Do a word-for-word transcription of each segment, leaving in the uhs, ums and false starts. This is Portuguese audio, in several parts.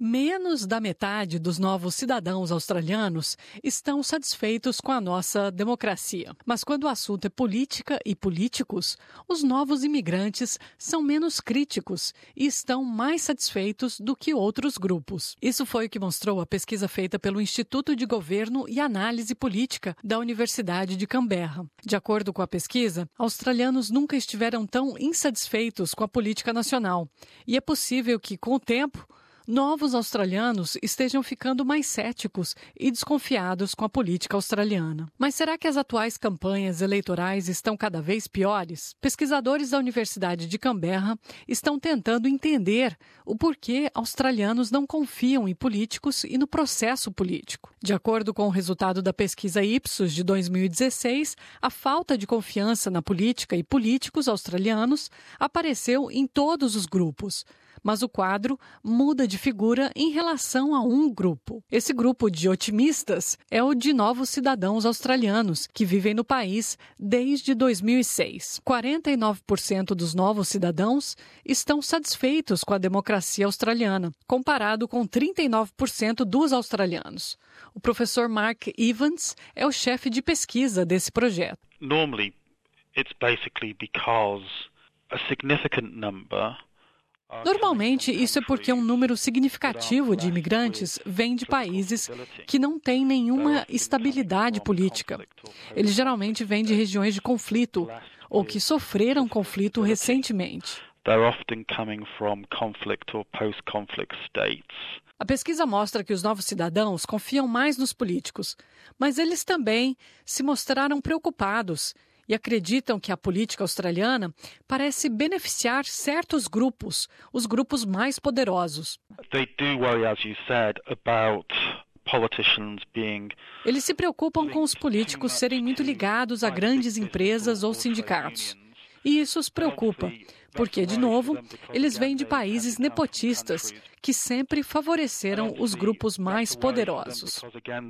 Menos da metade dos novos cidadãos australianos estão satisfeitos com a nossa democracia. Mas quando o assunto é política e políticos, os novos imigrantes são menos críticos e estão mais satisfeitos do que outros grupos. Isso foi o que mostrou a pesquisa feita pelo Instituto de Governo e Análise Política da Universidade de Canberra. De acordo com a pesquisa, australianos nunca estiveram tão insatisfeitos com a política nacional. E é possível que, com o tempo, novos australianos estejam ficando mais céticos e desconfiados com a política australiana. Mas será que as atuais campanhas eleitorais estão cada vez piores? Pesquisadores da Universidade de Canberra estão tentando entender o porquê australianos não confiam em políticos e no processo político. De acordo com o resultado da pesquisa Ipsos de dois mil e dezesseis, a falta de confiança na política e políticos australianos apareceu em todos os grupos. Mas o quadro muda de figura em relação a um grupo. Esse grupo de otimistas é o de novos cidadãos australianos que vivem no país desde dois mil e seis. quarenta e nove por cento dos novos cidadãos estão satisfeitos com a democracia australiana, comparado com trinta e nove por cento dos australianos. O professor Mark Evans é o chefe de pesquisa desse projeto. Normally, it's basically because a significant number Normalmente, isso é porque um número significativo de imigrantes vem de países que não têm nenhuma estabilidade política. Eles geralmente vêm de regiões de conflito ou que sofreram conflito recentemente. A pesquisa mostra que os novos cidadãos confiam mais nos políticos, mas eles também se mostraram preocupados e acreditam que a política australiana parece beneficiar certos grupos, os grupos mais poderosos. Eles se preocupam com os políticos serem muito ligados a grandes empresas ou sindicatos. E isso os preocupa, porque, de novo, eles vêm de países nepotistas que sempre favoreceram os grupos mais poderosos.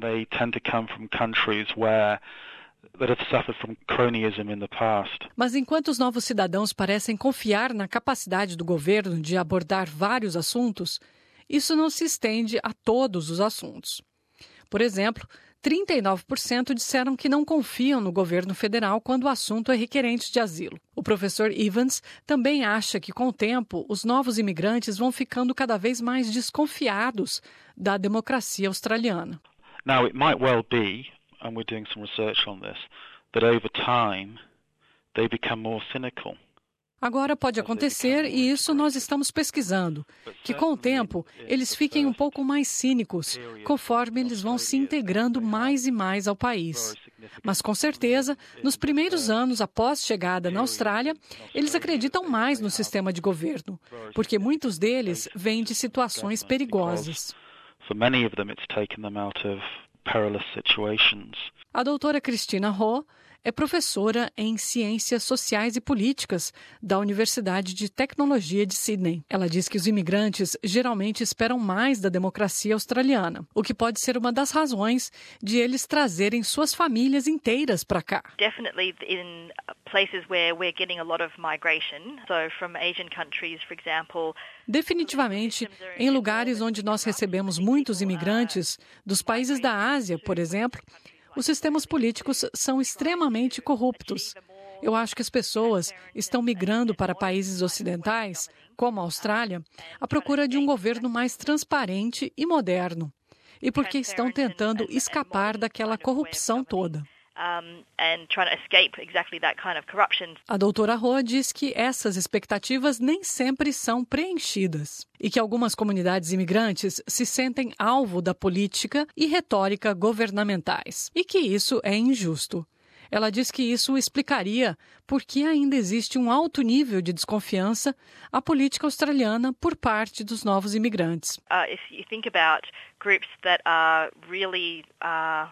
Mas enquanto os novos cidadãos parecem confiar na capacidade do governo de abordar vários assuntos, isso não se estende a todos os assuntos. Por exemplo, trinta e nove por cento disseram que não confiam no governo federal quando o assunto é requerente de asilo. O professor Evans também acha que, com o tempo, os novos imigrantes vão ficando cada vez mais desconfiados da democracia australiana. Now, it might well be, and we're doing some research on this, that over time they become more cynical. Agora pode acontecer, e isso nós estamos pesquisando, que com o tempo eles fiquem um pouco mais cínicos, conforme eles vão se integrando mais e mais ao país. Mas com certeza, nos primeiros anos após chegada na Austrália, eles acreditam mais no sistema de governo, porque muitos deles vêm de situações perigosas. For many of them, it's taken them out of perilous situations. A doutora Christina Ho é professora em Ciências Sociais e Políticas da Universidade de Tecnologia de Sydney. Ela diz que os imigrantes geralmente esperam mais da democracia australiana, o que pode ser uma das razões de eles trazerem suas famílias inteiras para cá. Definitely in places where we're getting a lot of migration, so from Asian countries, for example. Definitivamente, em lugares onde nós recebemos muitos imigrantes, dos países da Ásia, por exemplo, os sistemas políticos são extremamente corruptos. Eu acho que as pessoas estão migrando para países ocidentais, como a Austrália, à procura de um governo mais transparente e moderno, e porque estão tentando escapar daquela corrupção toda. Um, and trying to escape exactly that kind of corruption. A doutora Ho diz que essas expectativas nem sempre são preenchidas e que algumas comunidades imigrantes se sentem alvo da política e retórica governamentais e que isso é injusto. Ela diz que isso explicaria por que ainda existe um alto nível de desconfiança à política australiana por parte dos novos imigrantes. Uh, if you think about groups that are really uh,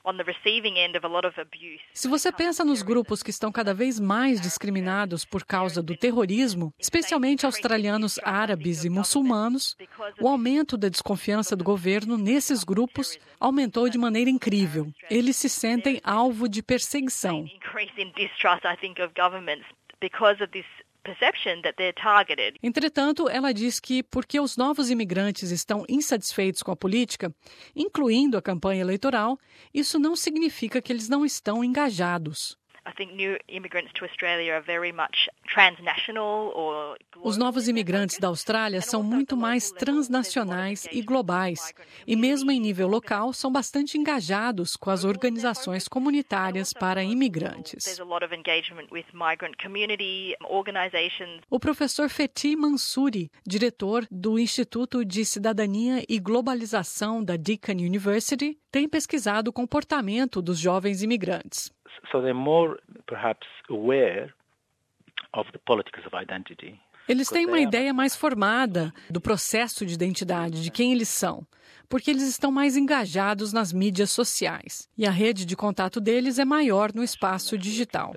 Se você pensa nos grupos que estão cada vez mais discriminados por causa do terrorismo, especialmente australianos árabes e muçulmanos, o aumento da desconfiança do governo nesses grupos aumentou de maneira incrível. Eles se sentem alvo de perseguição. perception that they're targeted. Entretanto, ela diz que porque os novos imigrantes estão insatisfeitos com a política, incluindo a campanha eleitoral, isso não significa que eles não estão engajados. I think new immigrants to Australia are very much transnational or global. Os novos imigrantes da Austrália são muito mais transnacionais e globais, e mesmo em nível local são bastante engajados com as organizações comunitárias para imigrantes. There's a lot of engagement with migrant community organizations. O professor Fethi Mansouri, diretor do Instituto de Cidadania e Globalização da Deakin University, tem pesquisado o comportamento dos jovens imigrantes. So they're more, perhaps, aware of the politics of identity. Eles têm uma ideia mais formada do processo de identidade, de quem eles são, porque eles estão mais engajados nas mídias sociais. E a rede de contato deles é maior no espaço digital.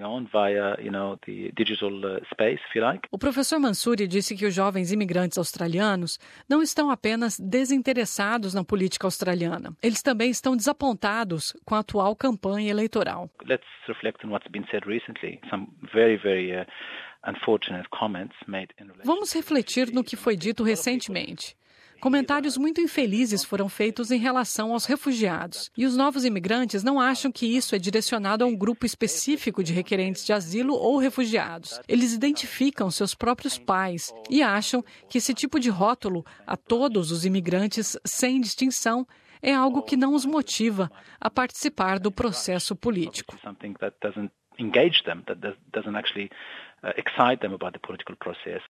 O professor Mansouri disse que os jovens imigrantes australianos não estão apenas desinteressados na política australiana. Eles também estão desapontados com a atual campanha eleitoral. Let's reflect on what's been said recently. Some very, very uh, Vamos refletir no que foi dito recentemente. Comentários muito infelizes foram feitos em relação aos refugiados. E os novos imigrantes não acham que isso é direcionado a um grupo específico de requerentes de asilo ou refugiados. Eles identificam seus próprios pais e acham que esse tipo de rótulo a todos os imigrantes, sem distinção, é algo que não os motiva a participar do processo político. Engage them, that doesn't actually uh, excite them about the political process.